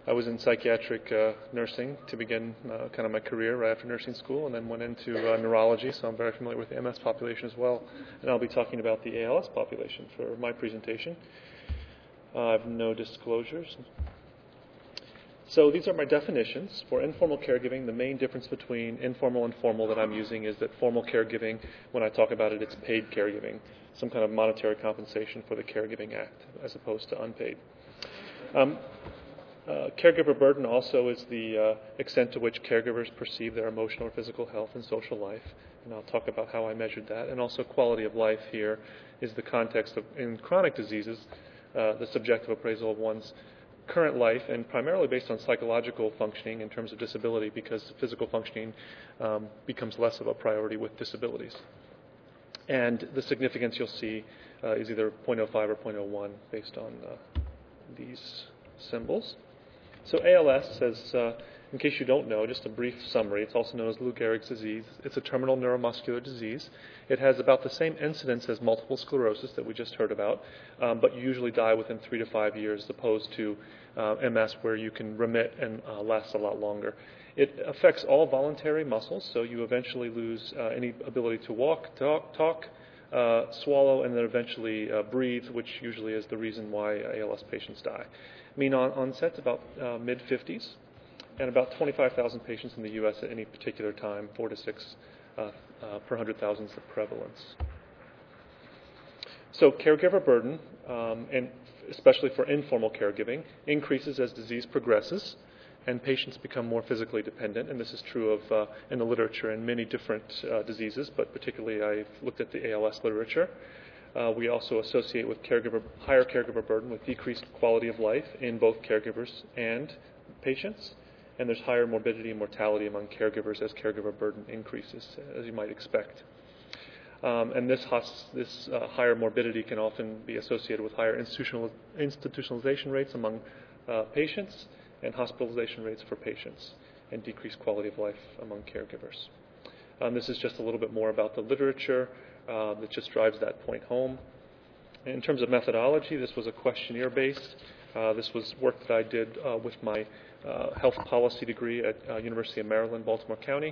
I was in psychiatric nursing to begin kind of my career right after nursing school, and then went into neurology, so I'm very familiar with the MS population as well. And I'll be talking about the ALS population for my presentation. I have no disclosures. So these are my definitions. For informal caregiving, the main difference between informal and formal that I'm using is that formal caregiving, when I talk about it, it's paid caregiving, some kind of monetary compensation for the Caregiving Act, as opposed to unpaid. Caregiver burden also is the extent to which caregivers perceive their emotional or physical health and social life, and I'll talk about how I measured that. And also quality of life here is the context of, in chronic diseases, the subjective appraisal of one's current life, and primarily based on psychological functioning in terms of disability, because physical functioning becomes less of a priority with disabilities. And the significance you'll see is either 0.05 or 0.01 based on these symbols. So ALS, in case you don't know, just a brief summary, it's also known as Lou Gehrig's disease. It's a terminal neuromuscular disease. It has about the same incidence as multiple sclerosis that we just heard about, but you usually die within 3 to 5 years, as opposed to MS, where you can remit and last a lot longer. It affects all voluntary muscles, so you eventually lose any ability to walk, talk, swallow, and then eventually breathe, which usually is the reason why ALS patients die. Mean onset's about mid-50s, and about 25,000 patients in the U.S. at any particular time, 4 to 6 per 100,000 is the prevalence. So caregiver burden, and especially for informal caregiving, increases as disease progresses and patients become more physically dependent, and this is true of in the literature in many different diseases, but particularly I've looked at the ALS literature. We also associate with higher caregiver burden with decreased quality of life in both caregivers and patients, and there's higher morbidity and mortality among caregivers as caregiver burden increases, as you might expect. And this higher morbidity can often be associated with higher institutionalization rates among patients and hospitalization rates for patients, and decreased quality of life among caregivers. This is just a little bit more about the literature that just drives that point home. In terms of methodology, this was a questionnaire-based. This was work that I did with my health policy degree at University of Maryland, Baltimore County.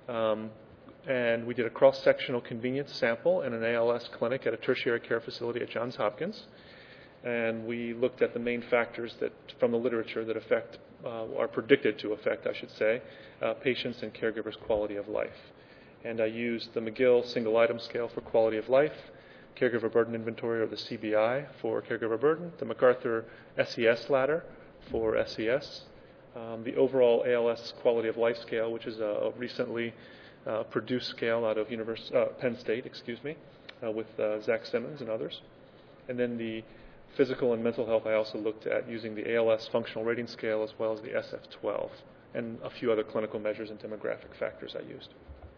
And we did a cross-sectional convenience sample in an ALS clinic at a tertiary care facility at Johns Hopkins. And we looked at the main factors that, from the literature, that affect, are predicted to affect, I should say, patients' and caregivers' quality of life. And I used the McGill Single Item Scale for quality of life, Caregiver Burden Inventory, or the CBI, for caregiver burden, the MacArthur SES ladder for SES, the overall ALS Quality of Life Scale, which is a recently produced scale out of Penn State, with Zach Simmons and others. And then the physical and mental health I also looked at using the ALS Functional Rating Scale, as well as the SF-12, and a few other clinical measures and demographic factors I used.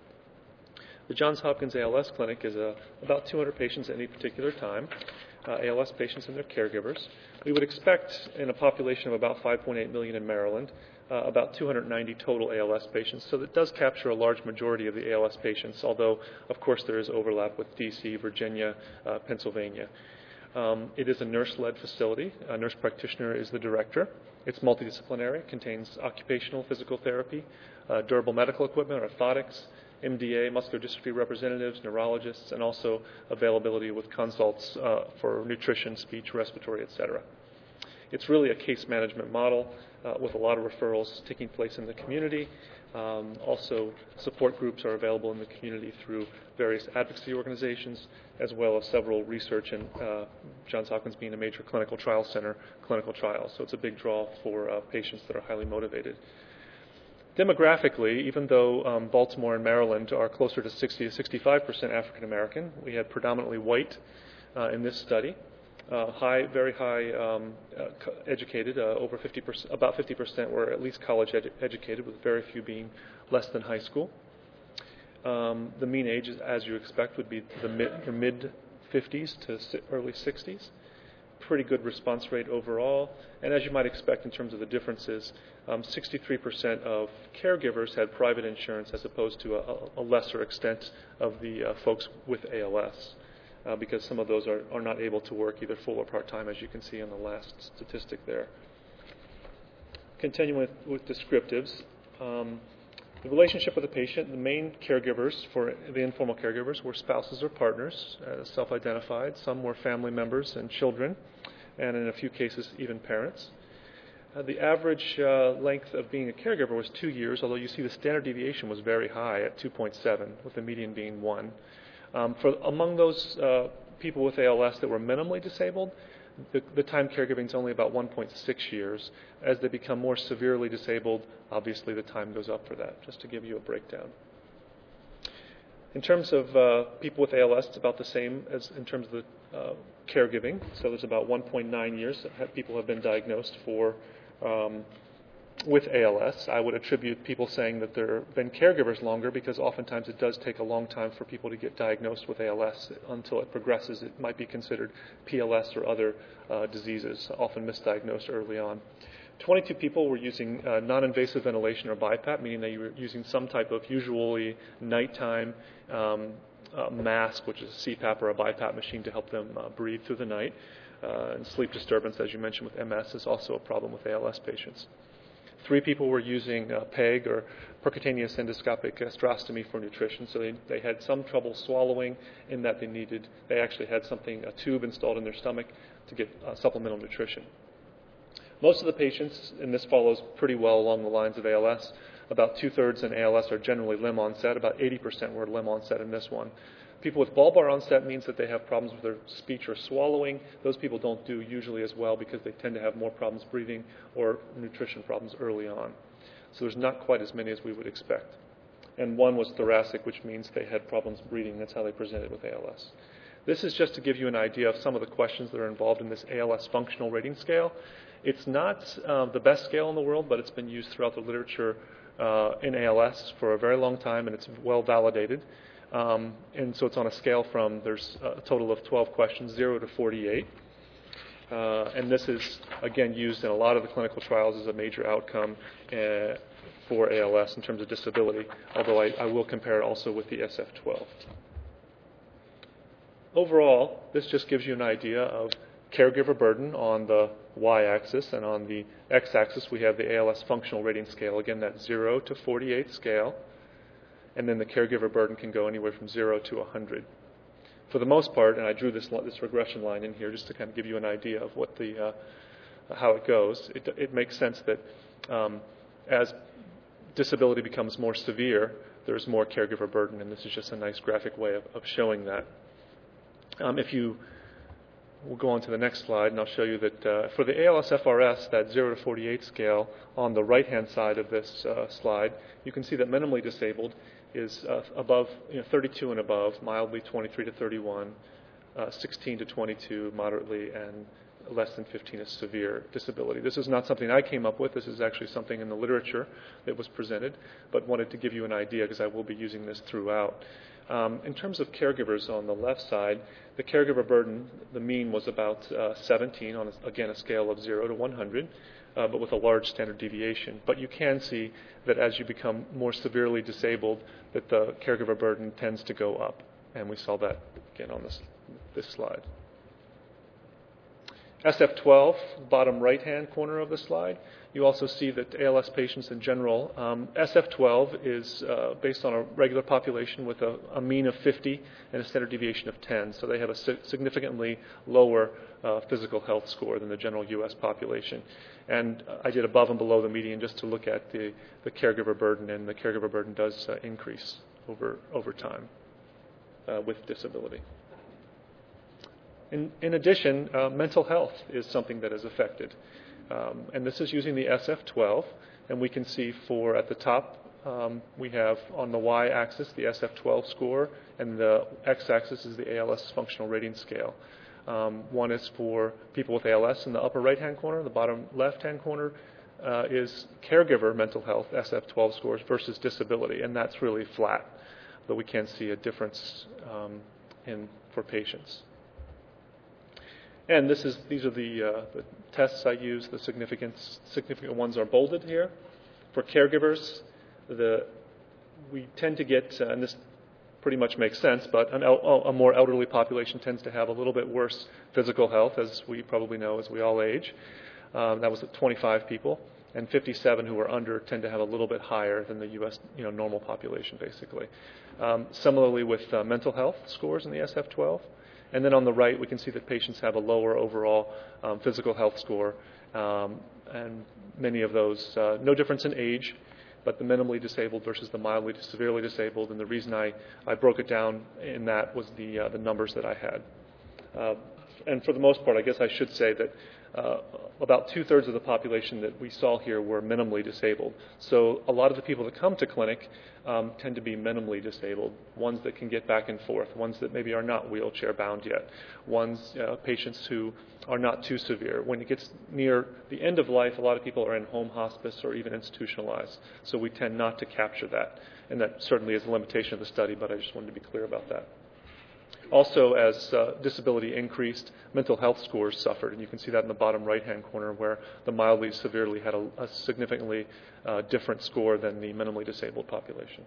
The Johns Hopkins ALS Clinic is about 200 patients at any particular time, ALS patients and their caregivers. We would expect, in a population of about 5.8 million in Maryland, about 290 total ALS patients. So that does capture a large majority of the ALS patients, although, of course, there is overlap with D.C., Virginia, Pennsylvania. It is a nurse-led facility. A nurse practitioner is the director. It's multidisciplinary, contains occupational physical therapy, durable medical equipment, orthotics, MDA, muscular dystrophy representatives, neurologists, and also availability with consults for nutrition, speech, respiratory, etc. It's really a case management model with a lot of referrals taking place in the community. Also, support groups are available in the community through various advocacy organizations, as well as several research and Johns Hopkins being a major clinical trial center, clinical trials. So it's a big draw for patients that are highly motivated. Demographically, even though Baltimore and Maryland are closer to 60 to 65% African American, we had predominantly white in this study. Very high educated, over 50%, about 50% were at least college educated, with very few being less than high school. The mean age, as you expect, would be the mid 50s to early 60s. Pretty good response rate overall. And as you might expect in terms of the differences, 63% of caregivers had private insurance, as opposed to a lesser extent of the folks with ALS. Because some of those are not able to work either full or part-time, as you can see on the last statistic there. Continuing with descriptives, the relationship with the patient, the main caregivers for the informal caregivers were spouses or partners, self-identified. Some were family members and children, and in a few cases, even parents. The average length of being a caregiver was 2 years, although you see the standard deviation was very high at 2.7, with the median being 1. Among those people with ALS that were minimally disabled, the time caregiving is only about 1.6 years. As they become more severely disabled, obviously the time goes up for that, just to give you a breakdown. In terms of people with ALS, it's about the same as in terms of the caregiving. So there's about 1.9 years that people have been diagnosed for with ALS. I would attribute people saying that they've been caregivers longer because oftentimes it does take a long time for people to get diagnosed with ALS. Until it progresses, it might be considered PLS or other diseases, often misdiagnosed early on. 22 people were using non-invasive ventilation or BiPAP, meaning they were using some type of usually nighttime mask, which is a CPAP or a BiPAP machine to help them breathe through the night. And sleep disturbance, as you mentioned with MS, is also a problem with ALS patients. 3 people were using PEG or percutaneous endoscopic gastrostomy for nutrition, so they had some trouble swallowing in that they actually had a tube installed in their stomach to get supplemental nutrition. Most of the patients, and this follows pretty well along the lines of ALS, about 2/3 in ALS are generally limb onset, about 80% were limb onset in this one. People with bulbar onset means that they have problems with their speech or swallowing. Those people don't do usually as well because they tend to have more problems breathing or nutrition problems early on. So there's not quite as many as we would expect. And 1 was thoracic, which means they had problems breathing. That's how they presented with ALS. This is just to give you an idea of some of the questions that are involved in this ALS functional rating scale. It's not the best scale in the world, but it's been used throughout the literature in ALS for a very long time, and it's well validated. And so it's on a scale there's a total of 12 questions, 0 to 48. And this is, again, used in a lot of the clinical trials as a major outcome for ALS in terms of disability, although I will compare it also with the SF-12. Overall, this just gives you an idea of caregiver burden on the y-axis, and on the x-axis we have the ALS functional rating scale, again that 0 to 48 scale. And then the caregiver burden can go anywhere from 0 to 100. For the most part, and I drew this regression line in here just to kind of give you an idea of what how it goes. It makes sense that as disability becomes more severe, there's more caregiver burden, and this is just a nice graphic way of showing that. We'll go on to the next slide, and I'll show you that for the ALS-FRS, that 0 to 48 scale, on the right-hand side of this slide, you can see that minimally disabled is above 32 and above, mildly 23 to 31, 16 to 22, moderately, and less than 15 is severe disability. This is not something I came up with. This is actually something in the literature that was presented, but wanted to give you an idea because I will be using this throughout. In terms of caregivers on the left side, the caregiver burden, the mean was about 17 on, again, a scale of 0 to 100, but with a large standard deviation. But you can see that as you become more severely disabled, that the caregiver burden tends to go up. And we saw that, again, on this slide. SF-12, bottom right-hand corner of the slide, you also see that ALS patients in general, SF-12 is based on a regular population with a mean of 50 and a standard deviation of 10. So they have a significantly lower physical health score than the general U.S. population. And I did above and below the median just to look at the caregiver burden, and the caregiver burden does increase over time with disability. In addition, mental health is something that is affected. And this is using the SF-12. And we can see at the top, we have on the y-axis the SF-12 score, and the x-axis is the ALS functional rating scale. One is for people with ALS in the upper right-hand corner. The bottom left-hand corner is caregiver mental health, SF-12 scores, versus disability. And that's really flat, though we can see a difference for patients. And these are the tests I use. The significant ones are bolded here. For caregivers, we tend to get, and this pretty much makes sense, but a more elderly population tends to have a little bit worse physical health, as we probably know as we all age. That was at 25 people. and 57 who are under tend to have a little bit higher than the U.S. Normal population, basically. Similarly with mental health scores in the SF-12. And then on the right, we can see that patients have a lower overall physical health score, and many of those, no difference in age, but the minimally disabled versus the mildly to severely disabled. And the reason I broke it down in that was the numbers that I had. And for the most part, I guess I should say that about 2/3 of the population that we saw here were minimally disabled. So a lot of the people that come to clinic tend to be minimally disabled, ones that can get back and forth, ones that maybe are not wheelchair bound yet, patients who are not too severe. When it gets near the end of life, a lot of people are in home hospice or even institutionalized. So we tend not to capture that. And that certainly is a limitation of the study, but I just wanted to be clear about that. Also, as disability increased, mental health scores suffered, and you can see that in the bottom right-hand corner where the mildly severely had a significantly different score than the minimally disabled population.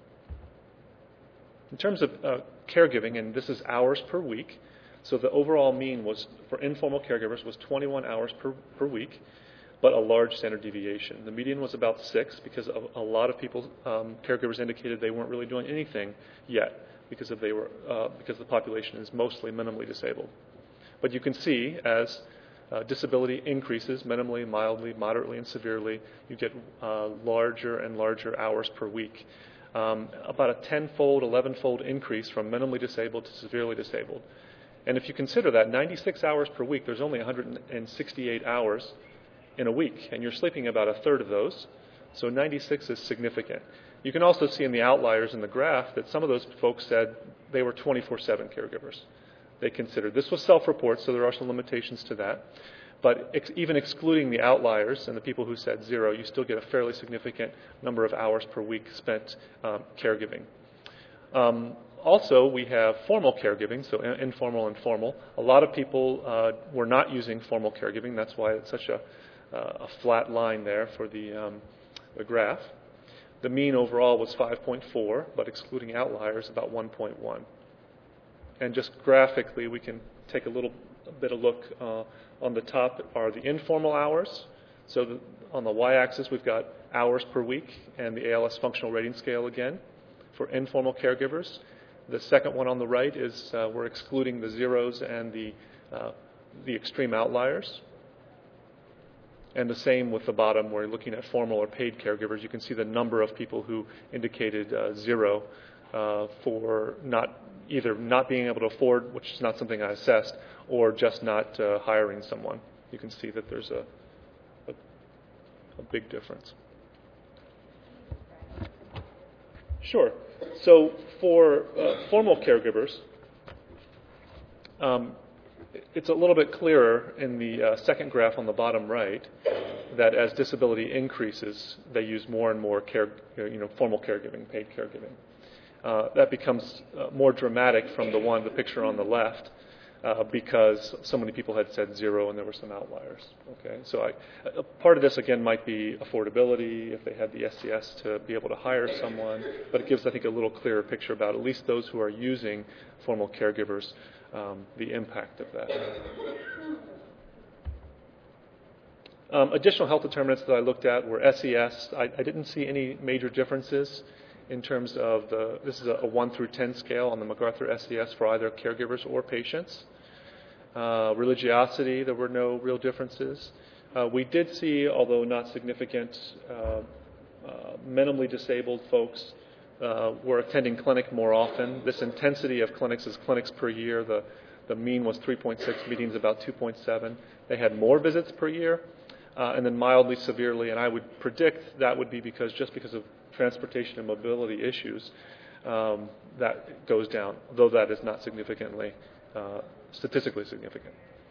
In terms of caregiving, and this is hours per week, so the overall mean was for informal caregivers was 21 hours per week, but a large standard deviation. The median was about 6 because a lot of people, caregivers indicated they weren't really doing anything yet, because the population is mostly minimally disabled. But you can see as disability increases, minimally, mildly, moderately, and severely, you get larger and larger hours per week. About a 10-fold, 11-fold increase from minimally disabled to severely disabled. And if you consider that 96 hours per week, there's only 168 hours in a week, and you're sleeping about a third of those. So 96 is significant. You can also see in the outliers in the graph that some of those folks said they were 24/7 caregivers. They considered. This was self-report, so there are some limitations to that. But even excluding the outliers and the people who said 0, you still get a fairly significant number of hours per week spent caregiving. Also, we have formal caregiving, so informal and formal. A lot of people were not using formal caregiving. That's why it's such a flat line there for the graph. The mean overall was 5.4, but excluding outliers, about 1.1. And just graphically, we can take a little bit of look. On the top are the informal hours. So on the y-axis, we've got hours per week and the ALS functional rating scale again for informal caregivers. The second one on the right is we're excluding the zeros and the extreme outliers. And the same with the bottom, where you're looking at formal or paid caregivers. You can see the number of people who indicated 0 for either not being able to afford, which is not something I assessed, or just not hiring someone. You can see that there's a big difference. Sure. So for formal caregivers, it's a little bit clearer in the second graph on the bottom right that as disability increases, they use more and more formal caregiving, paid caregiving. That becomes more dramatic from the picture on the left because so many people had said 0 and there were some outliers. Okay, so part of this again might be affordability, if they had the SCS to be able to hire someone, but it gives, I think, a little clearer picture about at least those who are using formal caregivers, the impact of that. Additional health determinants that I looked at were SES. I didn't see any major differences in terms of this is a 1 through 10 scale on the MacArthur SES for either caregivers or patients. Religiosity, there were no real differences. We did see, although not significant, minimally disabled folks were attending clinic more often. This intensity of clinics is clinics per year. The mean was 3.6, meetings about 2.7. They had more visits per year, and then mildly severely, and I would predict that would be because of transportation and mobility issues, that goes down, though that is not significantly, statistically significant.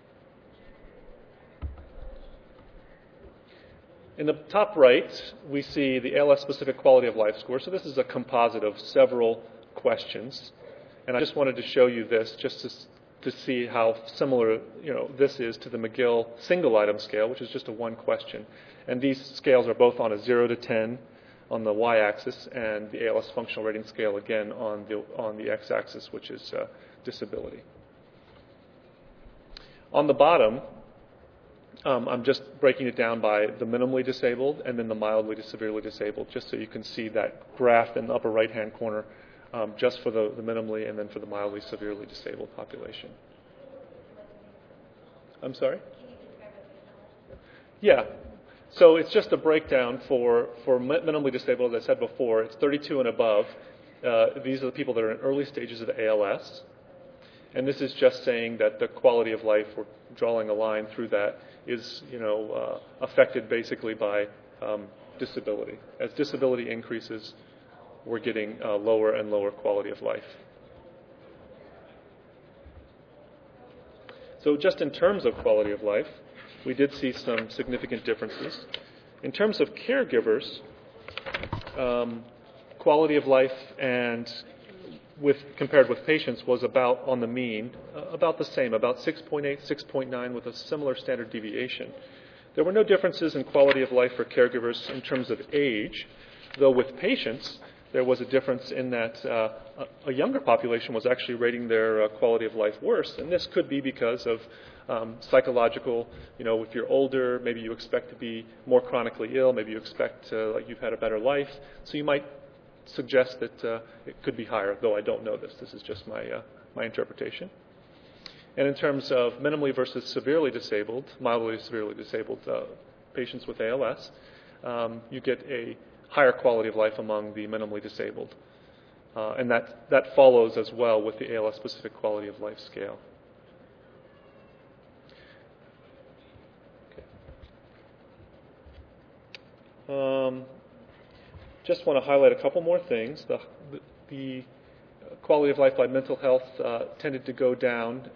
In the top right, we see the ALS-specific quality of life score. So this is a composite of several questions, and I just wanted to show you this just to see how similar this is to the McGill single-item scale, which is just a one question. And these scales are both on a 0 to 10 on the y-axis, and the ALS functional rating scale again on the x-axis, which is disability. On the bottom, I'm just breaking it down by the minimally disabled and then the mildly to severely disabled, just so you can see that graph in the upper right-hand corner, just for the minimally and then for the mildly severely disabled population. I'm sorry? Yeah. So it's just a breakdown for minimally disabled, as I said before. It's 32 and above. These are the people that are in early stages of ALS. And this is just saying that the quality of life, we're drawing a line through that, is affected basically by disability. As disability increases, we're getting lower and lower quality of life. So just in terms of quality of life, we did see some significant differences. In terms of caregivers, quality of life and compared with patients was about on the mean, about the same, about 6.8, 6.9 with a similar standard deviation. There were no differences in quality of life for caregivers in terms of age, though with patients there was a difference in that a younger population was actually rating their quality of life worse, and this could be because of psychological, if you're older, maybe you expect to be more chronically ill, maybe you expect like you've had a better life, so you might suggest that it could be higher, though I don't know this. This is just my interpretation. And in terms of minimally versus severely disabled, mildly severely disabled patients with ALS, you get a higher quality of life among the minimally disabled. And that follows as well with the ALS-specific quality of life scale. Okay. Just want to highlight a couple more things. The quality of life by mental health tended to go down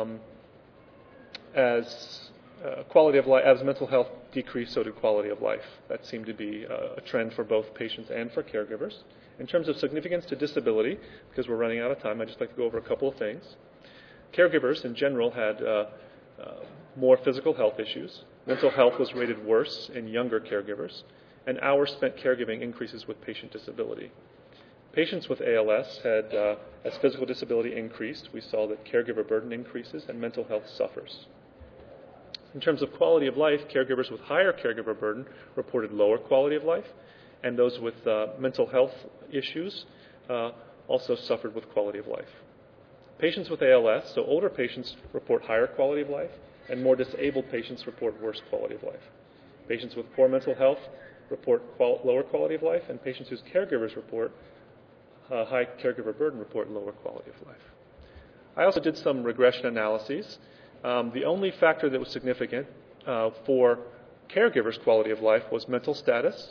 as quality of life, as mental health decreased, so did quality of life. That seemed to be a trend for both patients and for caregivers. In terms of significance to disability, because we're running out of time, I'd just like to go over a couple of things. Caregivers in general had more physical health issues. Mental health was rated worse in younger caregivers, and hours spent caregiving increases with patient disability. Patients with ALS had, as physical disability increased, we saw that caregiver burden increases and mental health suffers. In terms of quality of life, caregivers with higher caregiver burden reported lower quality of life, and those with mental health issues also suffered with quality of life. Patients with ALS, so older patients, report higher quality of life, and more disabled patients report worse quality of life. Patients with poor mental health report lower quality of life, and patients whose caregivers report high caregiver burden report lower quality of life. I also did some regression analyses. The only factor that was significant for caregivers' quality of life was mental status,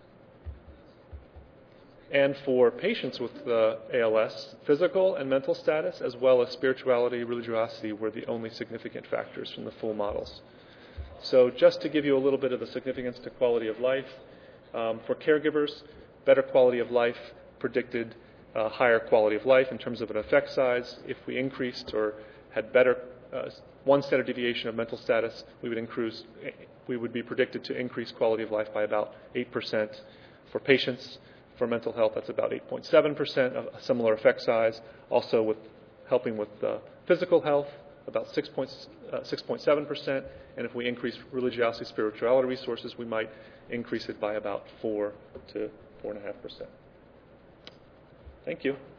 and for patients with ALS, physical and mental status, as well as spirituality, religiosity, were the only significant factors from the full models. So just to give you a little bit of the significance to quality of life, for caregivers, better quality of life predicted higher quality of life in terms of an effect size. If we increased or had better one standard deviation of mental status, we would be predicted to increase quality of life by about 8%. For patients, for mental health, that's about 8.7%, a similar effect size. Also with helping with physical health, about 6.7%, and if we increase religiosity, spirituality resources, we might increase it by about 4 to 4.5%. Thank you.